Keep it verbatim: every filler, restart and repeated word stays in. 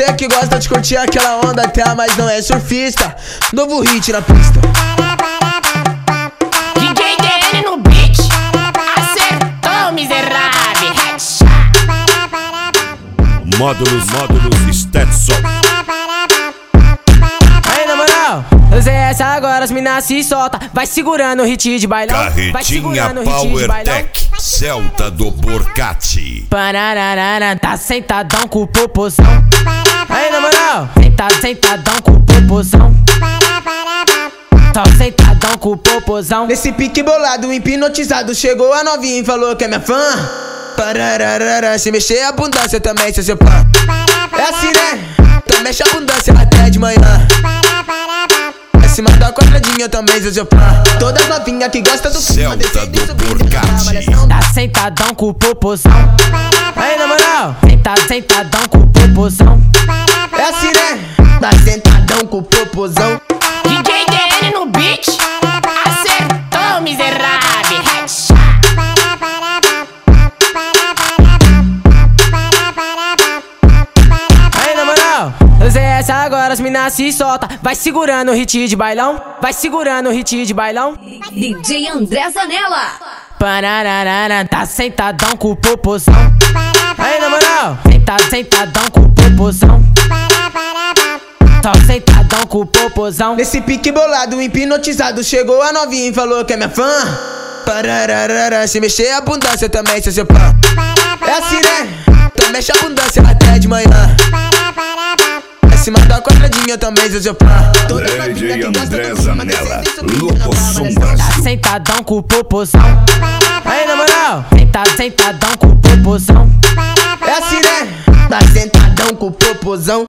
Você que gosta de curtir aquela onda até, mas não é surfista. Novo hit na pista. D J D N no beat, acertou, miserável. Headshot. Módulos, módulos, Stetson. Aí na moral, eu sei essa agora, as minas se solta. Vai segurando o hit de bailão. Carretinha PowerTech, Celta do Borgatti. Parararara, tá sentadão com o popozão. Aí na moral, sentado, sentadão com o popozão. Tá sentadão com o popozão. Nesse pique bolado, hipnotizado, chegou a novinha e falou que é minha fã. Parararara, se mexer a bunda, cê também, cê seu pã. É assim, né? Então mexe a bunda, cê até de manhã. Acima da quadradinha, eu também sou seu fã. Todas novinhas que gostam do clima, Celta do Borgatti. tá sentadão com o popozão. Aí na moral, sentado, sentadão com o popozão. É assim, né? Tá sentadão com o popozão. D J D N no beat, acertou, miserável. Headshot. Aí na moral, eu sei essa agora, as minas se solta. Vai segurando o hit de bailão. Vai segurando o hit de bailão. D J André Zanella. Parararara, tá sentadão com o popozão. Aí na moral, sentado, sentadão com o popozão. Tá sentadão com o popozão. Nesse pique bolado, hipnotizado, chegou a novinha e falou que é minha fã. Parararara, se mexer a bunda, cê também, cê seu pã. É assim, né? Então mexe a bunda, cê até de manhã. Acima da quadradinha, eu também sou seu fã. D J André Zanella, Locoção Tá Brasil. sentadão com o popozão. Aí na moral, sentado, sentadão com o popozão. É assim, né? Tá sentadão com o popozão.